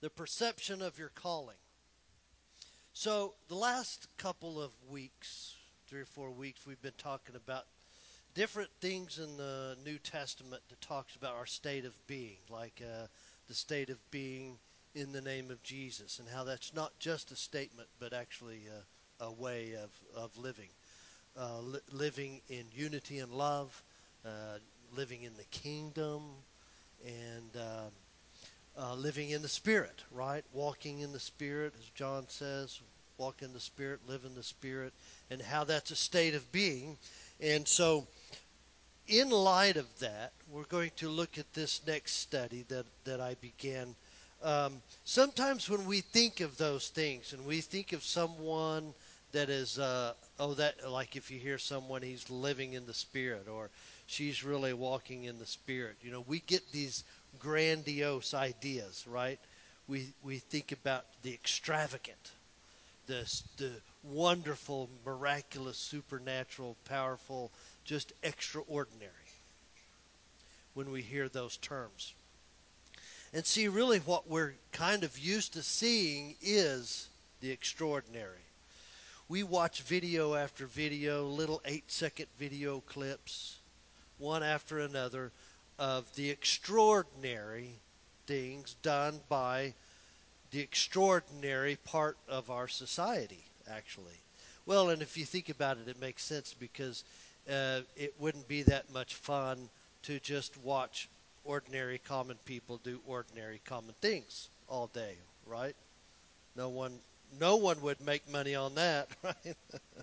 the perception of your calling. So, the last couple of weeks, 3 or 4 weeks, we've been talking about different things in the New Testament that talks about our state of being, like the state of being in the name of Jesus, and how that's not just a statement, but actually a way of living. Living in unity and love, living in the kingdom, and living in the Spirit, right? Walking in the Spirit, as John says, walk in the Spirit, live in the Spirit, and how that's a state of being. And so, in light of that, we're going to look at this next study that I began. Sometimes when we think of those things, and we think of someone that is, like if you hear someone, he's living in the Spirit, or she's really walking in the Spirit. We get these grandiose ideas, right? We think about the extravagant, the wonderful, miraculous, supernatural, powerful, just extraordinary when we hear those terms. And see, really what we're kind of used to seeing is the extraordinary. We watch video after video, little 8-second video clips, one after another, of the extraordinary things done by the extraordinary part of our society, actually. Well, and if you think about it, it makes sense because it wouldn't be that much fun to just watch ordinary common people do ordinary common things all day, right? No one would make money on that, right?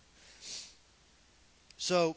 So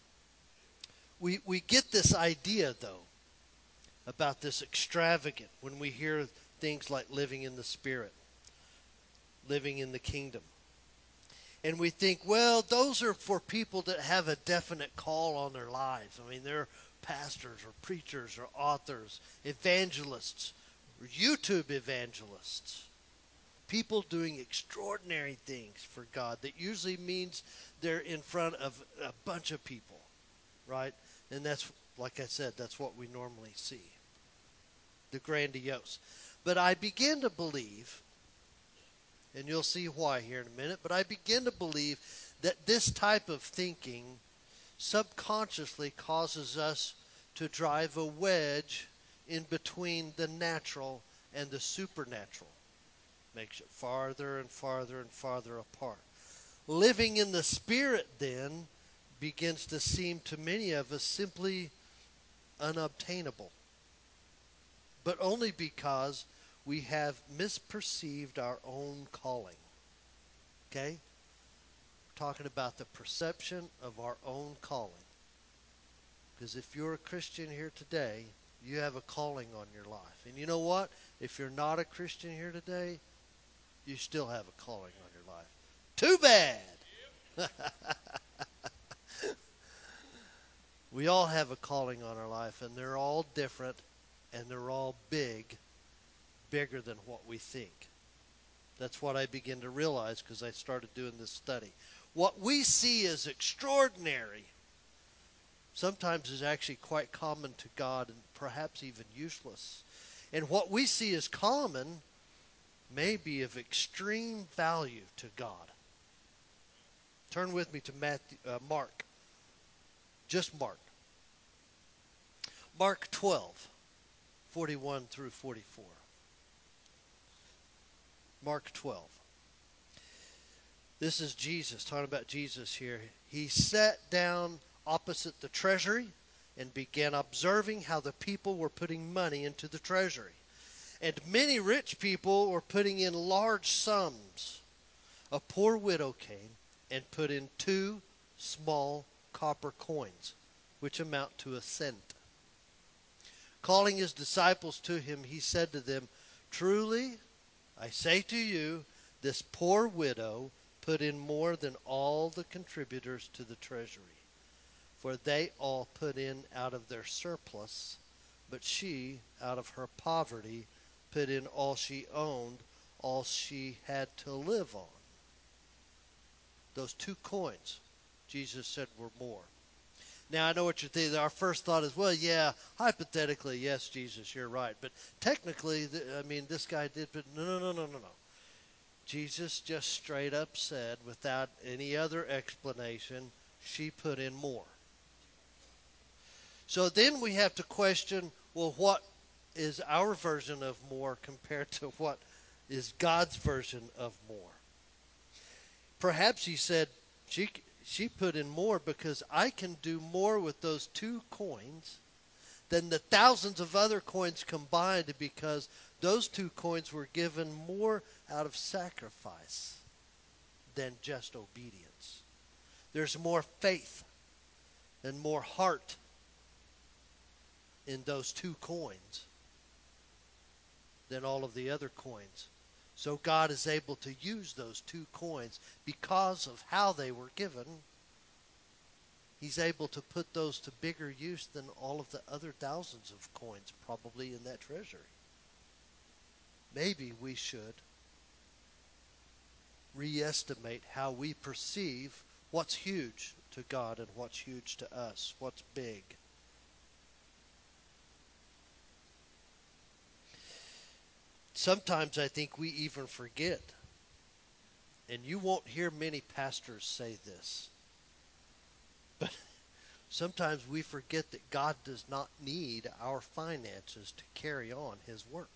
we get this idea, though, about this extravagant when we hear things like living in the Spirit, living in the kingdom. And we think, well, those are for people that have a definite call on their lives. I mean, they're pastors or preachers or authors, evangelists, or YouTube evangelists. People doing extraordinary things for God. That usually means they're in front of a bunch of people, right? And that's, like I said, that's what we normally see. The grandiose. But I begin to believe, and you'll see why here in a minute, but I begin to believe that this type of thinking subconsciously causes us to drive a wedge in between the natural and the supernatural. Makes it farther and farther and farther apart. Living in the Spirit, then, begins to seem to many of us simply unobtainable. But only because we have misperceived our own calling. Okay? We're talking about the perception of our own calling. Because if you're a Christian here today, you have a calling on your life. And you know what? If you're not a Christian here today, you still have a calling on your life. Too bad! We all have a calling on our life, and they're all different, and they're all bigger than what we think. That's what I begin to realize because I started doing this study. What we see as extraordinary sometimes is actually quite common to God and perhaps even useless. And what we see as common may be of extreme value to God. Turn with me to Mark. Just Mark. Mark 12, 41 through 44. Mark 12. This is Jesus, talking about Jesus here. He sat down opposite the treasury and began observing how the people were putting money into the treasury. And many rich people were putting in large sums. A poor widow came and put in 2 small copper coins, which amount to a cent. Calling his disciples to him, he said to them, "Truly, I say to you, this poor widow put in more than all the contributors to the treasury. For they all put in out of their surplus, but she, out of her poverty, put in all she owned, all she had to live on." Those 2 coins, Jesus said, were more. Now, I know what you're thinking. Our first thought is, well, yeah, hypothetically, yes, Jesus, you're right. But technically, this guy did, but no, no, no, no, no, no. Jesus just straight up said, without any other explanation, she put in more. So then we have to question, well, what is our version of more compared to what is God's version of more? Perhaps he said, she put in more because I can do more with those 2 coins than the thousands of other coins combined, because those 2 coins were given more out of sacrifice than just obedience. There's more faith and more heart in those 2 coins than all of the other coins. So God is able to use those 2 coins because of how they were given. He's able to put those to bigger use than all of the other thousands of coins probably in that treasury. Maybe we should reestimate how we perceive what's huge to God and what's huge to us, what's big. Sometimes I think we even forget, and you won't hear many pastors say this, but sometimes we forget that God does not need our finances to carry on his work.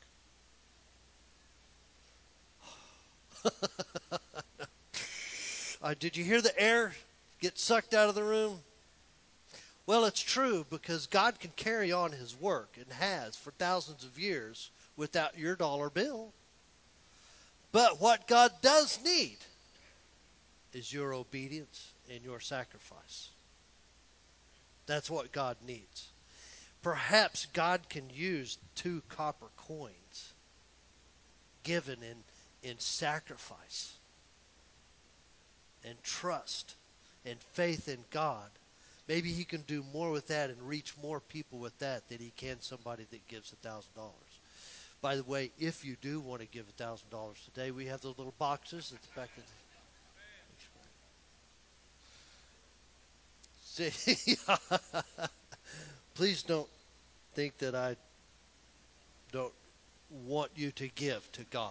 Did you hear the air get sucked out of the room? Well, it's true, because God can carry on his work and has for thousands of years without your dollar bill. But what God does need is your obedience and your sacrifice. That's what God needs. Perhaps God can use 2 copper coins given in sacrifice and trust and faith in God. Maybe he can do more with that and reach more people with that than he can somebody that gives $1,000. By the way, if you do want to give $1,000 today, we have those little boxes at the back of the... See, please don't think that I don't want you to give to God.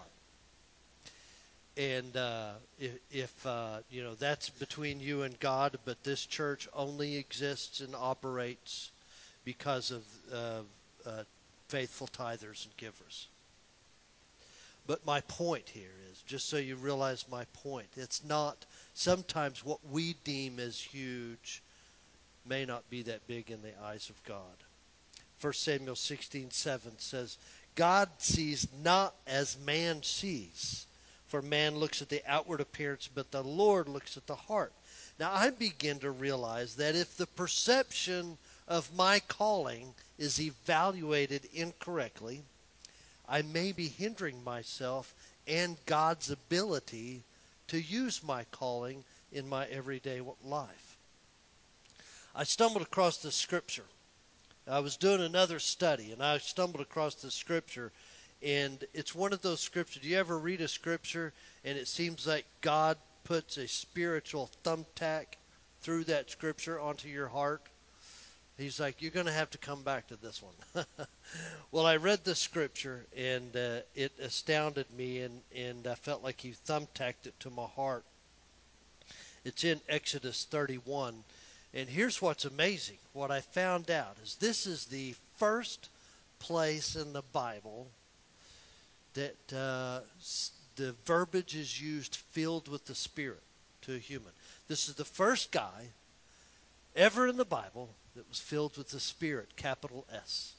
And if that's between you and God, but this church only exists and operates because of faithful tithers and givers. But my point here is, just so you realize my point, it's not, sometimes what we deem as huge may not be that big in the eyes of God. 1 Samuel 16:7 says, God sees not as man sees. For man looks at the outward appearance, but the Lord looks at the heart. Now I begin to realize that if the perception of my calling is evaluated incorrectly, I may be hindering myself and God's ability to use my calling in my everyday life. I stumbled across this scripture. I was doing another study, and I stumbled across this scripture. And it's one of those scriptures. Do you ever read a scripture and it seems like God puts a spiritual thumbtack through that scripture onto your heart? He's like, you're going to have to come back to this one. Well, I read the scripture, and it astounded me, and I felt like he thumbtacked it to my heart. It's in Exodus 31. And here's what's amazing. What I found out is this is the first place in the Bible that the verbiage is used, filled with the Spirit, to a human. This is the first guy ever in the Bible that was filled with the Spirit, capital S.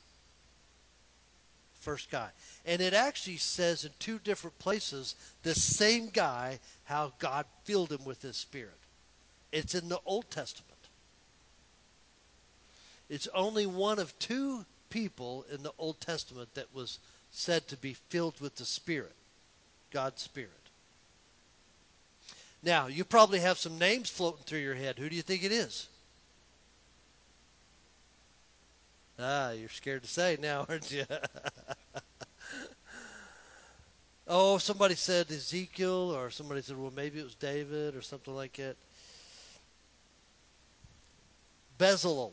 First guy. And it actually says in 2 different places, the same guy, how God filled him with his Spirit. It's in the Old Testament. It's only one of 2 people in the Old Testament that was said to be filled with the Spirit, God's Spirit. Now, you probably have some names floating through your head. Who do you think it is? You're scared to say now, aren't you? Oh, somebody said Ezekiel, or somebody said, well, maybe it was David or something like that. Bezalel.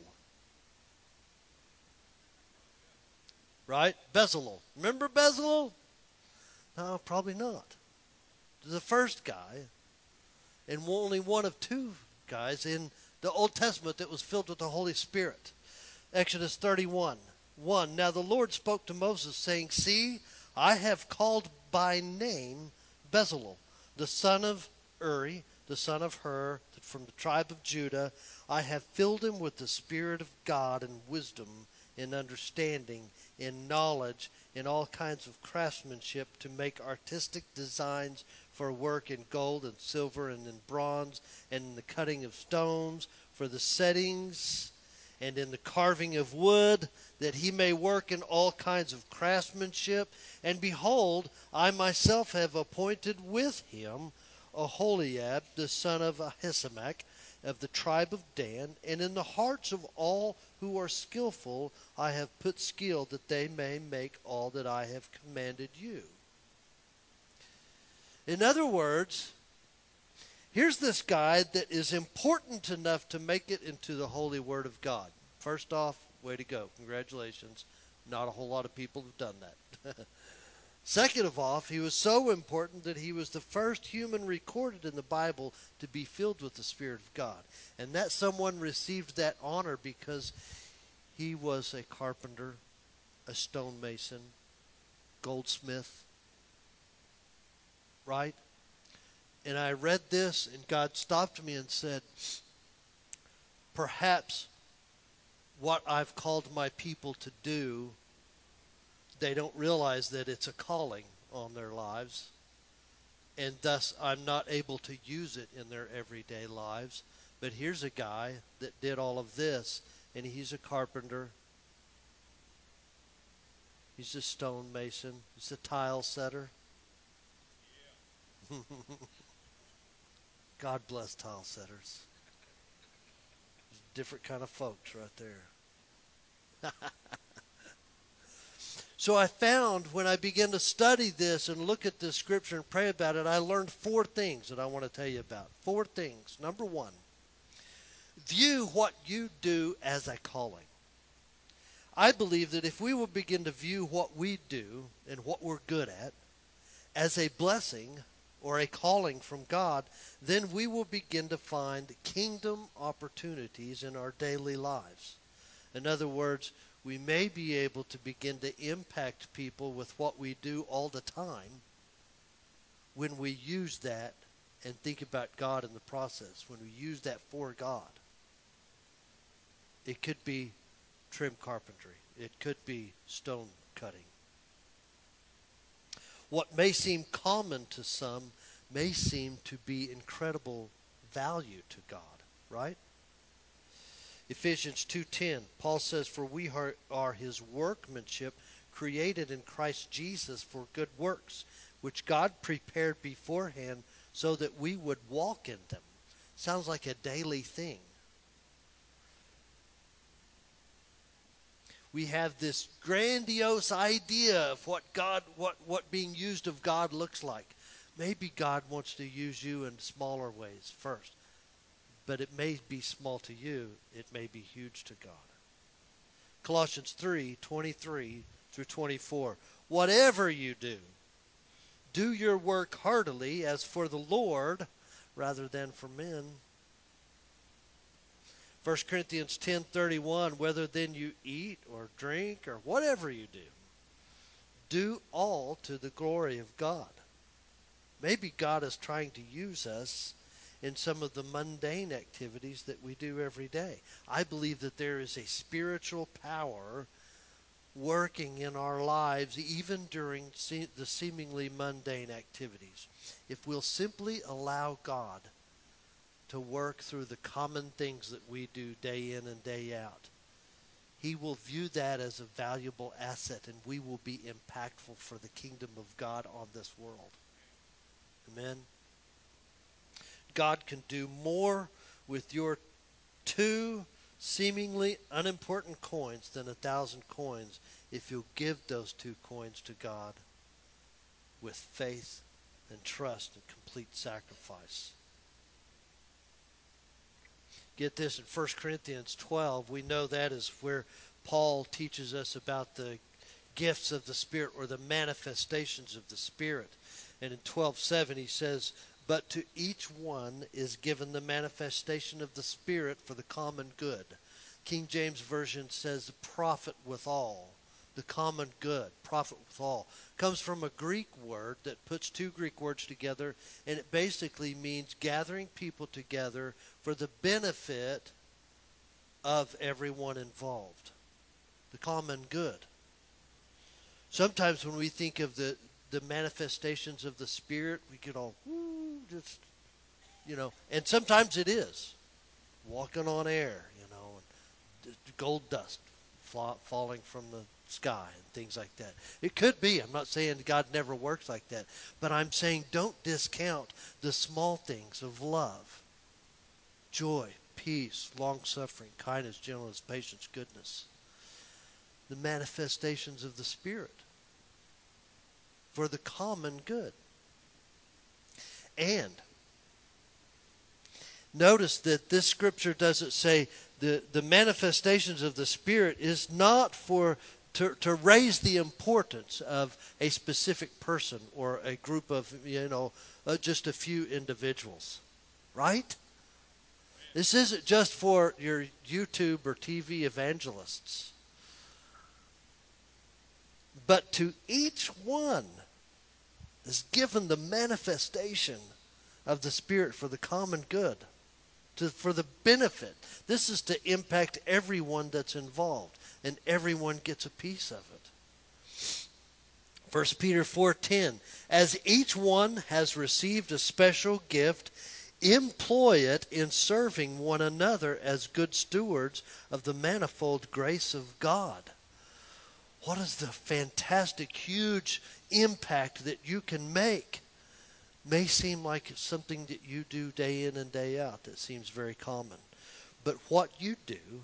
Right? Bezalel. Remember Bezalel? No, probably not. The first guy, and only one of two guys in the Old Testament that was filled with the Holy Spirit. Exodus 31, 1. Now the Lord spoke to Moses, saying, See, I have called by name Bezalel, the son of Uri, the son of Hur, from the tribe of Judah. I have filled him with the Spirit of God and wisdom, in understanding, in knowledge, in all kinds of craftsmanship, to make artistic designs for work in gold and silver and in bronze, and in the cutting of stones, for the settings, and in the carving of wood, that he may work in all kinds of craftsmanship. And behold, I myself have appointed with him Aholiab, the son of Ahisamach, of the tribe of Dan, and in the hearts of all who are skillful I have put skill, that they may make all that I have commanded you. In other words, here's this guy that is important enough to make it into the holy word of God. First off, way to go. Congratulations. Not a whole lot of people have done that. Second of all, he was so important that he was the first human recorded in the Bible to be filled with the Spirit of God. And that someone received that honor because he was a carpenter, a stonemason, goldsmith, right? And I read this, and God stopped me and said, perhaps what I've called my people to do, they don't realize that it's a calling on their lives, and thus I'm not able to use it in their everyday lives. But here's a guy that did all of this, and he's a carpenter. He's a stonemason. He's a tile setter. God bless tile setters. Different kind of folks right there. So I found when I began to study this and look at this scripture and pray about it, I learned 4 things that I want to tell you about. 4 things. Number 1, view what you do as a calling. I believe that if we will begin to view what we do and what we're good at as a blessing or a calling from God, then we will begin to find kingdom opportunities in our daily lives. In other words, we may be able to begin to impact people with what we do all the time when we use that and think about God in the process, when we use that for God. It could be trim carpentry. It could be stone cutting. What may seem common to some may seem to be incredible value to God, right? Ephesians 2:10, Paul says, For we are his workmanship, created in Christ Jesus for good works, which God prepared beforehand so that we would walk in them. Sounds like a daily thing. We have this grandiose idea of what being used of God looks like. Maybe God wants to use you in smaller ways first. But it may be small to you. It may be huge to God. Colossians 3:23 through 24. Whatever you do, do your work heartily as for the Lord rather than for men. 1 Corinthians 10:31. Whether then you eat or drink or whatever you do all to the glory of God. Maybe God is trying to use us in some of the mundane activities that we do every day. I believe that there is a spiritual power working in our lives even during the seemingly mundane activities. If we'll simply allow God to work through the common things that we do day in and day out, he will view that as a valuable asset, and we will be impactful for the kingdom of God on this world. Amen. God can do more with your 2 seemingly unimportant coins than 1,000 coins if you'll give those 2 coins to God with faith and trust and complete sacrifice. Get this, in 1 Corinthians 12, we know that is where Paul teaches us about the gifts of the Spirit, or the manifestations of the Spirit. And in 12:7 he says, "But to each one is given the manifestation of the Spirit for the common good." King James Version says, "profit withal." The common good, profit withal, comes from a Greek word that puts two Greek words together, and it basically means gathering people together for the benefit of everyone involved. The common good. Sometimes when we think of the manifestations of the Spirit, we get all, just, and sometimes it is. Walking on air, and gold dust falling from the sky and things like that. It could be. I'm not saying God never works like that. But I'm saying don't discount the small things of love, joy, peace, long-suffering, kindness, gentleness, patience, goodness. The manifestations of the Spirit for the common good. And notice that this scripture doesn't say the manifestations of the Spirit is not to raise the importance of a specific person or a group of, just a few individuals. Right? This isn't just for your YouTube or TV evangelists. But to each one is given the manifestation of the Spirit for the common good, for the benefit. This is to impact everyone that's involved, and everyone gets a piece of it. 1 Peter 4:10, "As each one has received a special gift, employ it in serving one another as good stewards of the manifold grace of God." What is the fantastic, huge impact that you can make? May seem like it's something that you do day in and day out that seems very common. But what you do,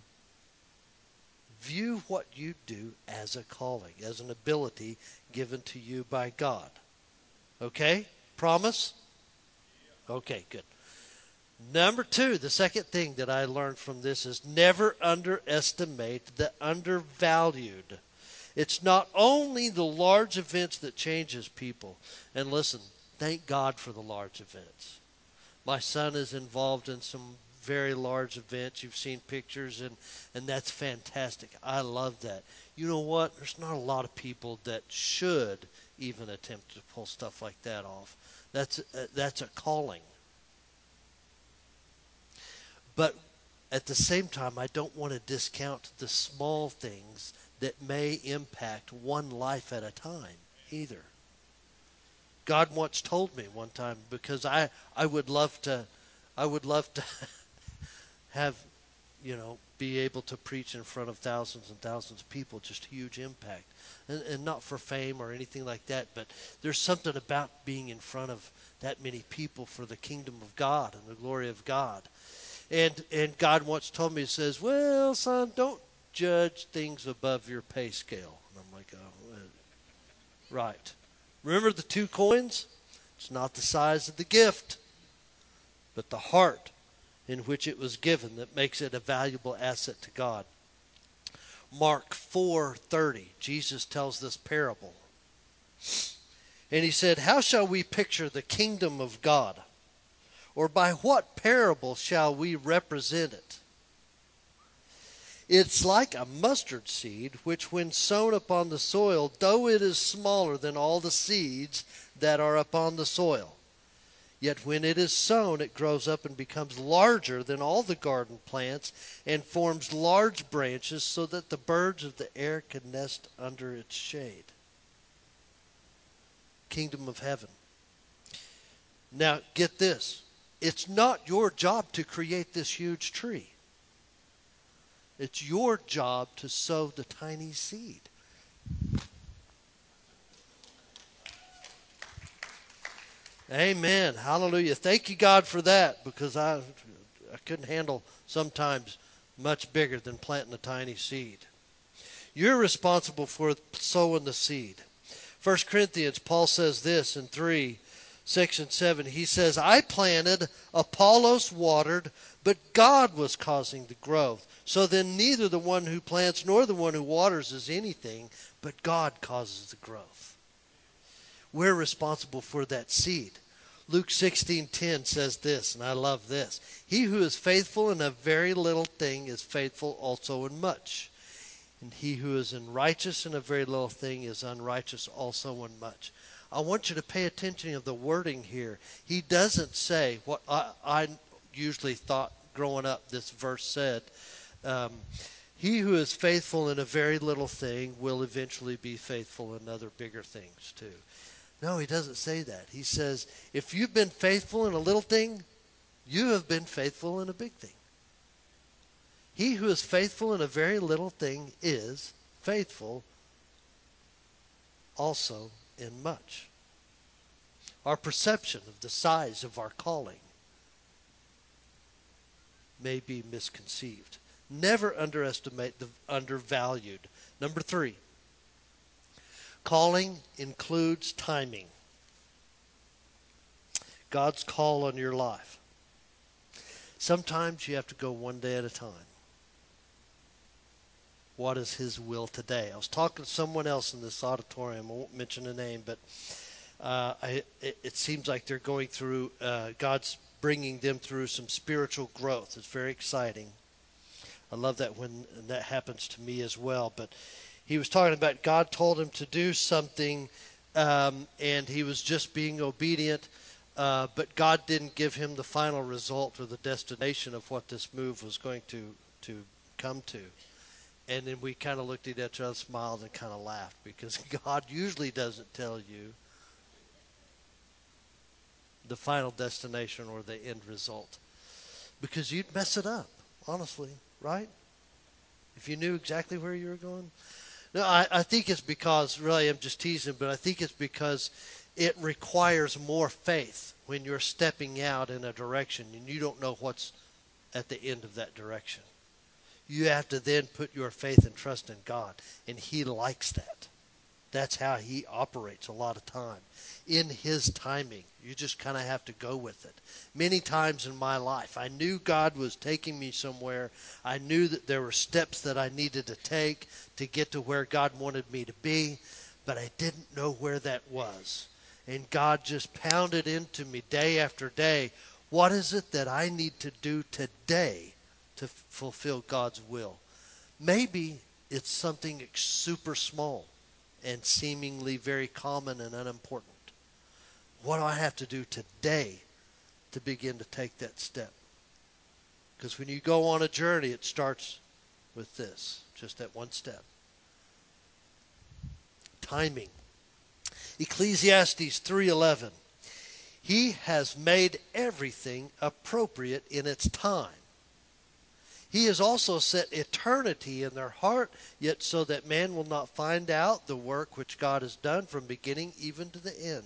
view what you do as a calling, as an ability given to you by God. Okay? Promise? Okay, good. Number 2, the second thing that I learned from this is never underestimate the undervalued. It's not only the large events that changes people. And listen, thank God for the large events. My son is involved in some very large events. You've seen pictures, and that's fantastic. I love that. You know what? There's not a lot of people that should even attempt to pull stuff like that off. That's a calling. But at the same time, I don't want to discount the small things that may impact one life at a time either. God once told me one time, because I would love to have, be able to preach in front of thousands and thousands of people, just huge impact. And not for fame or anything like that, but there's something about being in front of that many people for the kingdom of God and the glory of God. And God once told me, He says, "Well, son, don't judge things above your pay scale." And I'm like, oh, right. Remember the 2 coins? It's not the size of the gift, but the heart in which it was given that makes it a valuable asset to God. Mark 4:30, Jesus tells this parable. And He said, "How shall we picture the kingdom of God? Or by what parable shall we represent it? It's like a mustard seed, which when sown upon the soil, though it is smaller than all the seeds that are upon the soil, yet when it is sown, it grows up and becomes larger than all the garden plants, and forms large branches, so that the birds of the air can nest under its shade." Kingdom of heaven. Now, get this. It's not your job to create this huge tree. It's your job to sow the tiny seed. Amen. Hallelujah. Thank you, God, for that, because I couldn't handle sometimes much bigger than planting a tiny seed. You're responsible for sowing the seed. 1 Corinthians, Paul says this in 3, section 7, he says, I planted, Apollos watered, but God was causing the growth. So then neither the one who plants nor the one who waters is anything, but God causes the growth. We're responsible for that seed. Luke 16:10 says this, and I love this. He who is faithful in a very little thing is faithful also in much. And he who is unrighteous in a very little thing is unrighteous also in much. I want you to pay attention to the wording here. He doesn't say what I usually thought growing up this verse said. He who is faithful in a very little thing will eventually be faithful in other bigger things too. No, he doesn't say that. He says, if you've been faithful in a little thing, you have been faithful in a big thing. He who is faithful in a very little thing is faithful also in much. Our perception of the size of our calling may be misconceived. Never underestimate the undervalued. Number 3, calling includes timing. God's call on your life. Sometimes you have to go one day at a time. What is His will today? I was talking to someone else in this auditorium. I won't mention a name, but it seems like they're going through, God's bringing them through some spiritual growth. It's very exciting. I love that when that happens to me as well. But he was talking about God told him to do something, and he was just being obedient, but God didn't give him the final result or the destination of what this move was going to come to. And then we kind of looked at each other, smiled, and kind of laughed, because God usually doesn't tell you the final destination or the end result, because you'd mess it up, honestly, right? If you knew exactly where you were going. No, I think it's because, really, I'm just teasing, but I think it's because it requires more faith when you're stepping out in a direction and you don't know what's at the end of that direction. You have to then put your faith and trust in God, and He likes that. That's how He operates a lot of time. In His timing, you just kind of have to go with it. Many times in my life, I knew God was taking me somewhere. I knew that there were steps that I needed to take to get to where God wanted me to be, but I didn't know where that was. And God just pounded into me day after day, what is it that I need to do today to fulfill God's will? Maybe it's something super small and seemingly very common and unimportant. What do I have to do today to begin to take that step? Because when you go on a journey, it starts with this, just that one step. Timing. Ecclesiastes 3:11. He has made everything appropriate in its time. He has also set eternity in their heart, yet so that man will not find out the work which God has done from beginning even to the end.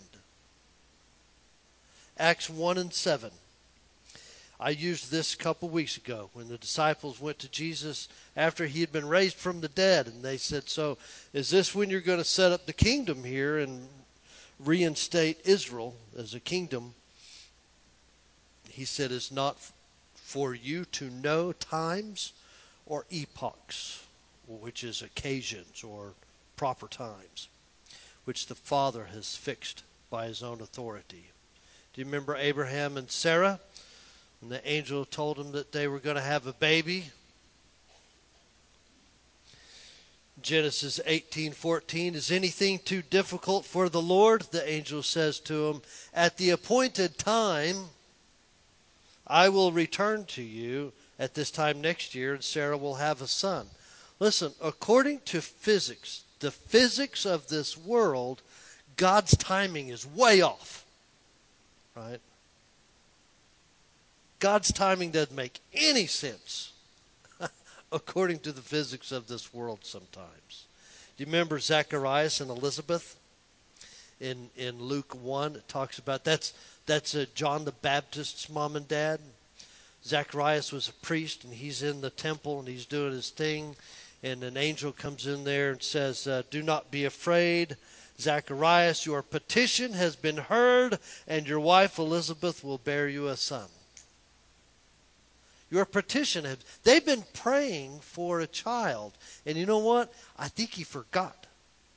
Acts 1:7. I used this a couple weeks ago when the disciples went to Jesus after he had been raised from the dead, and they said, so is this when you're going to set up the kingdom here and reinstate Israel as a kingdom? He said, it's not for you to know times or epochs, which is occasions or proper times, which the Father has fixed by His own authority. Do you remember Abraham and Sarah? And the angel told them that they were going to have a baby. Genesis 18:14, is anything too difficult for the Lord? The angel says to him, at the appointed time, I will return to you at this time next year, and Sarah will have a son. Listen, according to physics, the physics of this world, God's timing is way off. Right? God's timing doesn't make any sense according to the physics of this world sometimes. Do you remember Zacharias and Elizabeth? In Luke 1, it talks about, that's John the Baptist's mom and dad. Zacharias was a priest, and he's in the temple, and he's doing his thing, and an angel comes in there and says, do not be afraid, Zacharias, your petition has been heard, and your wife Elizabeth will bear you a son. Your petition has, they've been praying for a child. And you know what? I think he forgot.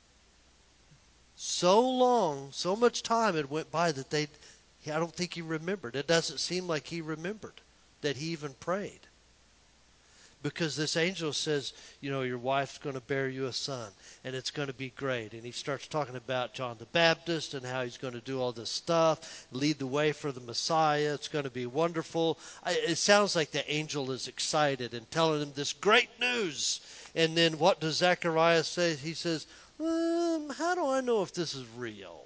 So long, so much time had went by that I don't think he remembered. It doesn't seem like he remembered that he even prayed. Because this angel says, your wife's going to bear you a son, and it's going to be great. And he starts talking about John the Baptist and how he's going to do all this stuff, lead the way for the Messiah. It's going to be wonderful. It sounds like the angel is excited and telling him this great news. And then what does Zacharias say? He says, how do I know if this is real?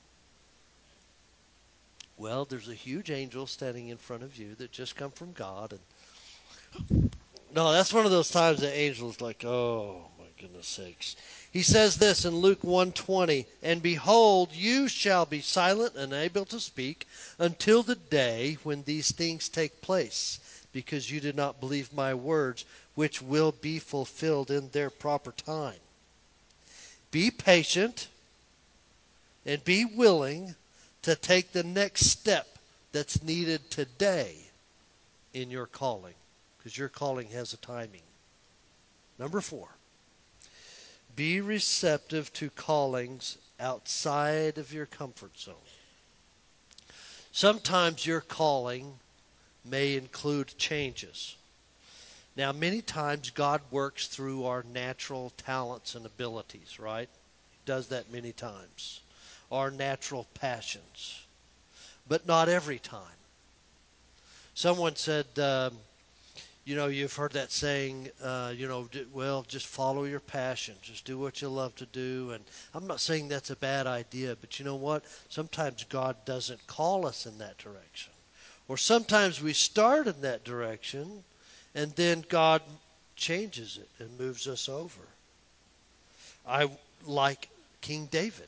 Well, there's a huge angel standing in front of you that just come from God, and no, that's one of those times the angel's like, oh, my goodness sakes. He says this in Luke 1:20, and behold, you shall be silent and unable to speak until the day when these things take place, because you did not believe my words, which will be fulfilled in their proper time. Be patient and be willing to take the next step that's needed today in your calling. Because your calling has a timing. Number 4, be receptive to callings outside of your comfort zone. Sometimes your calling may include changes. Now, many times God works through our natural talents and abilities, right? He does that many times. Our natural passions. But not every time. Someone said, you've heard that saying, just follow your passion. Just do what you love to do. And I'm not saying that's a bad idea, but you know what? Sometimes God doesn't call us in that direction. Or sometimes we start in that direction, and then God changes it and moves us over. I like King David.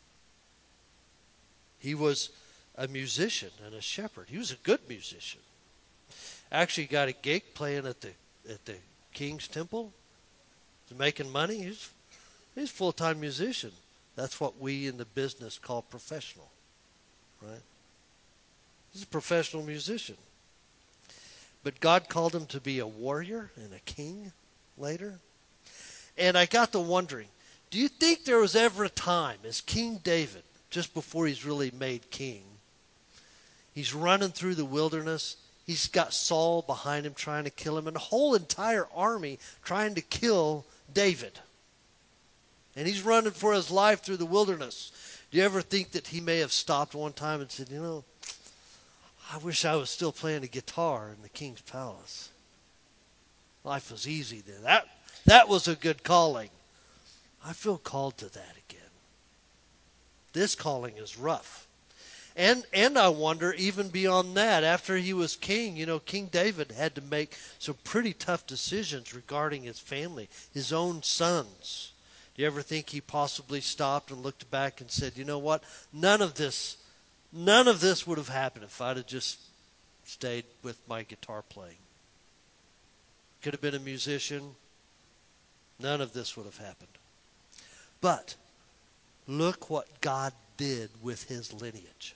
He was a musician and a shepherd. He was a good musician. Actually got a gig playing at the King's Temple. He's making money. He's a full-time musician. That's what we in the business call professional, right? He's a professional musician. But God called him to be a warrior and a king later. And I got to wondering, do you think there was ever a time as King David, just before he's really made king, he's running through the wilderness. He's got Saul behind him trying to kill him, and a whole entire army trying to kill David. And he's running for his life through the wilderness. Do you ever think that he may have stopped one time and said, I wish I was still playing the guitar in the king's palace. Life was easy then. That was a good calling. I feel called to that again. This calling is rough. And I wonder, even beyond that, after he was king, King David had to make some pretty tough decisions regarding his family, his own sons. Do you ever think he possibly stopped and looked back and said, you know what, none of this would have happened if I'd have just stayed with my guitar playing. Could have been a musician. None of this would have happened. But look what God did with his lineage.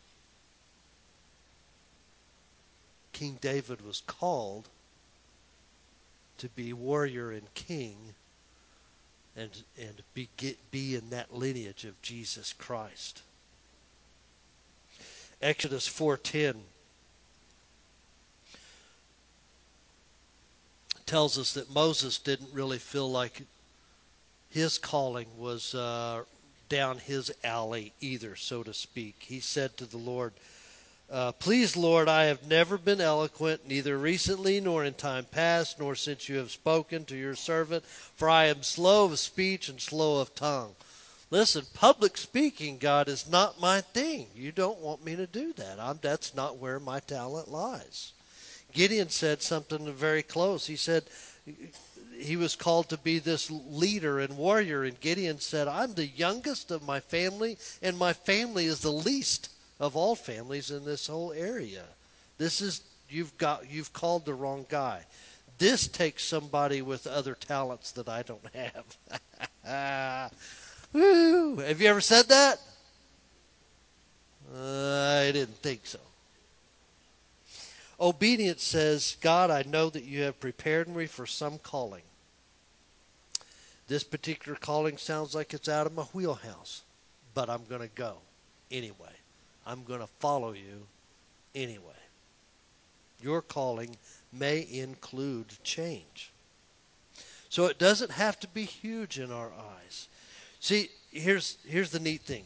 King David was called to be warrior and king and be in that lineage of Jesus Christ. Exodus 4:10 tells us that Moses didn't really feel like his calling was down his alley either, so to speak. He said to the Lord, please, Lord, I have never been eloquent, neither recently nor in time past, nor since you have spoken to your servant, for I am slow of speech and slow of tongue. Listen, public speaking, God, is not my thing. You don't want me to do that. That's not where my talent lies. Gideon said something very close. He said he was called to be this leader and warrior, and Gideon said, I'm the youngest of my family, and my family is the least of all families in this whole area. You've called the wrong guy. This takes somebody with other talents that I don't have. Woo! Have you ever said that? I didn't think so. Obedience says, God, I know that you have prepared me for some calling. This particular calling sounds like it's out of my wheelhouse, but I'm going to go anyway. I'm going to follow you anyway. Your calling may include change. So it doesn't have to be huge in our eyes. See, here's the neat thing.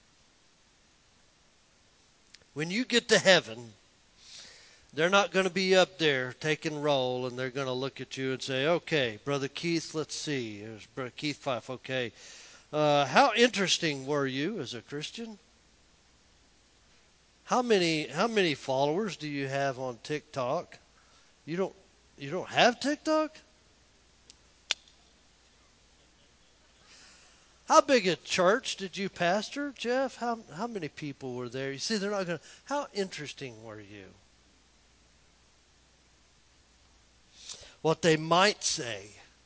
When you get to heaven, they're not going to be up there taking roll, and they're going to look at you and say, okay, Brother Keith, let's see. Here's Brother Keith Fife, okay. How interesting were you as a Christian? How many followers do you have on TikTok? You don't have TikTok? How big a church did you pastor, Jeff? How many people were there? You see, they're not going to. How interesting were you? What they might say.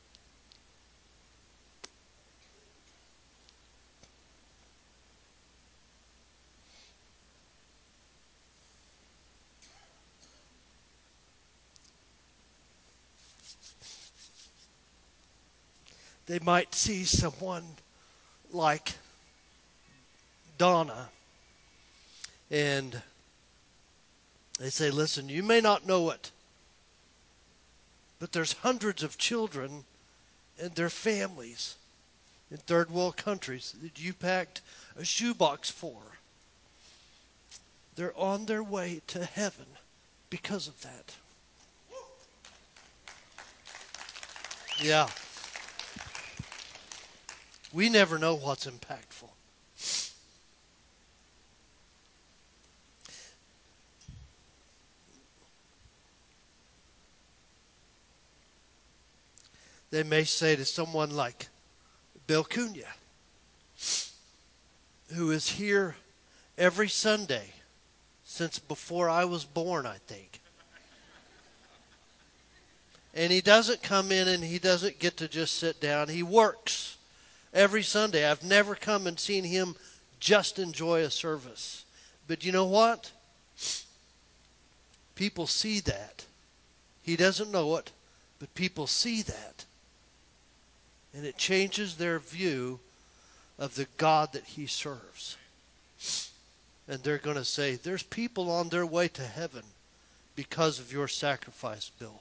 They might see someone like Donna, and they say, listen, you may not know it, but there's hundreds of children and their families in third world countries that you packed a shoebox for. They're on their way to heaven because of that. Yeah. We never know what's impactful. They may say to someone like Bill Cunha, who is here every Sunday since before I was born, I think. And he doesn't come in and he doesn't get to just sit down. He works every Sunday. I've never come and seen him just enjoy a service. But you know what? People see that. He doesn't know it, but people see that. And it changes their view of the God that he serves. And they're going to say, there's people on their way to heaven because of your sacrifice, Bill.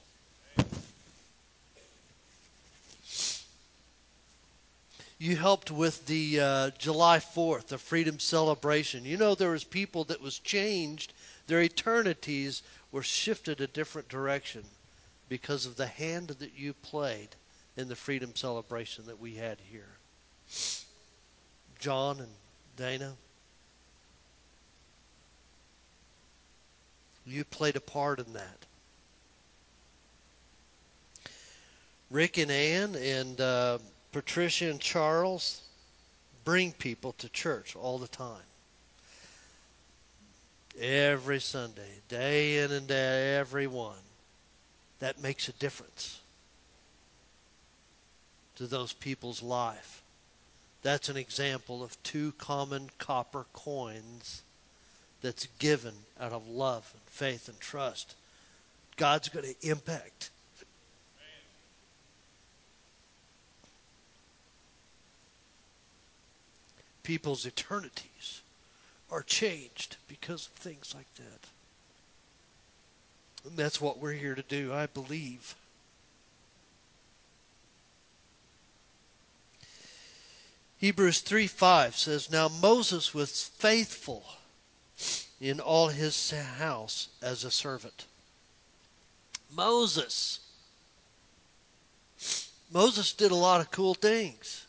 You helped with the July 4th, the Freedom Celebration. You know, there was people that was changed. Their eternities were shifted a different direction because of the hand that you played in the Freedom Celebration that we had here. John and Dana, you played a part in that. Rick and Ann and Patricia and Charles bring people to church all the time. Every Sunday, day in and day, every one. That makes a difference to those people's life. That's an example of two common copper coins that's given out of love and faith and trust. God's going to impact. People's eternities are changed because of things like that. And that's what we're here to do, I believe. Hebrews 3:5 says, now Moses was faithful in all his house as a servant. Moses did a lot of cool things.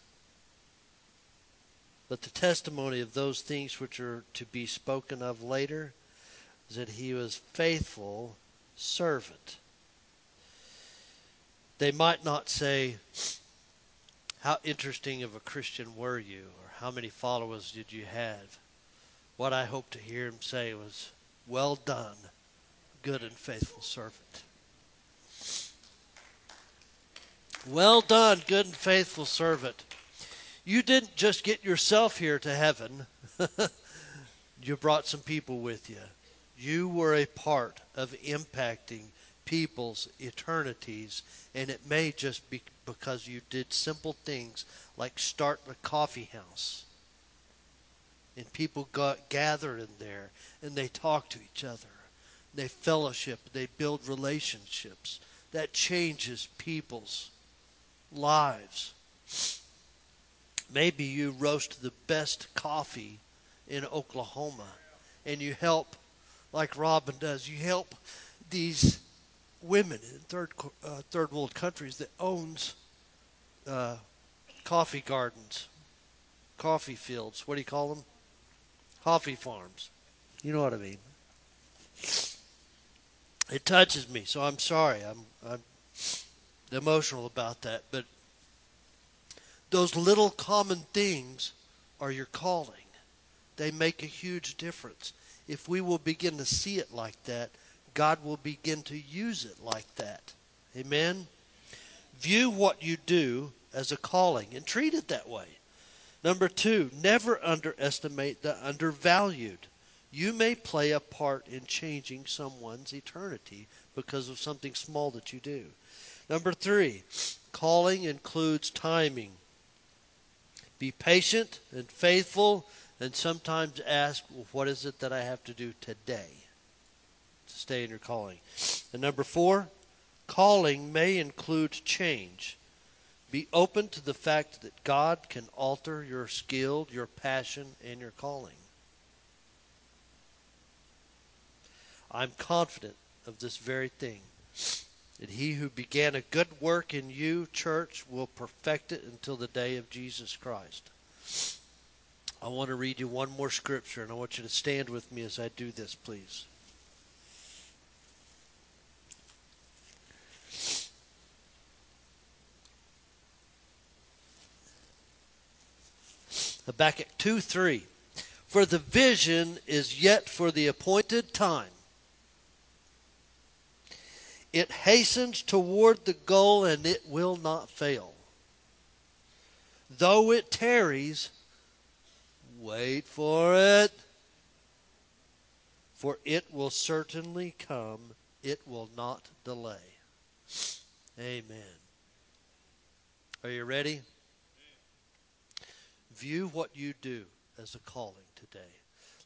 But the testimony of those things which are to be spoken of later is that he was faithful servant. They might not say, how interesting of a Christian were you, or how many followers did you have? What I hope to hear him say was, well done, good and faithful servant. Well done, good and faithful servant. You didn't just get yourself here to heaven. You brought some people with you. You were a part of impacting people's eternities, and it may just be because you did simple things like start a coffee house. And people got gathered in there, and they talk to each other. They fellowship. They build relationships. That changes people's lives. Maybe you roast the best coffee in Oklahoma, and you help, like Robin does, you help these women in third world countries that owns uh, coffee gardens, coffee fields. What do you call them? Coffee farms. You know what I mean. It touches me, so I'm sorry. I'm emotional about that. But those little common things are your calling. They make a huge difference. If we will begin to see it like that, God will begin to use it like that. Amen? View what you do as a calling and treat it that way. Number 2, never underestimate the undervalued. You may play a part in changing someone's eternity because of something small that you do. Number 3, calling includes timing. Be patient and faithful, and sometimes ask, well, what is it that I have to do today to stay in your calling? And number 4, calling may include change. Be open to the fact that God can alter your skill, your passion, and your calling. I'm confident of this very thing, that he who began a good work in you, church, will perfect it until the day of Jesus Christ. I want to read you one more scripture, and I want you to stand with me as I do this, please. Habakkuk 2:3. For the vision is yet for the appointed time. It hastens toward the goal, and it will not fail. Though it tarries, wait for it, for it will certainly come. It will not delay. Amen. Are you ready? View what you do as a calling today.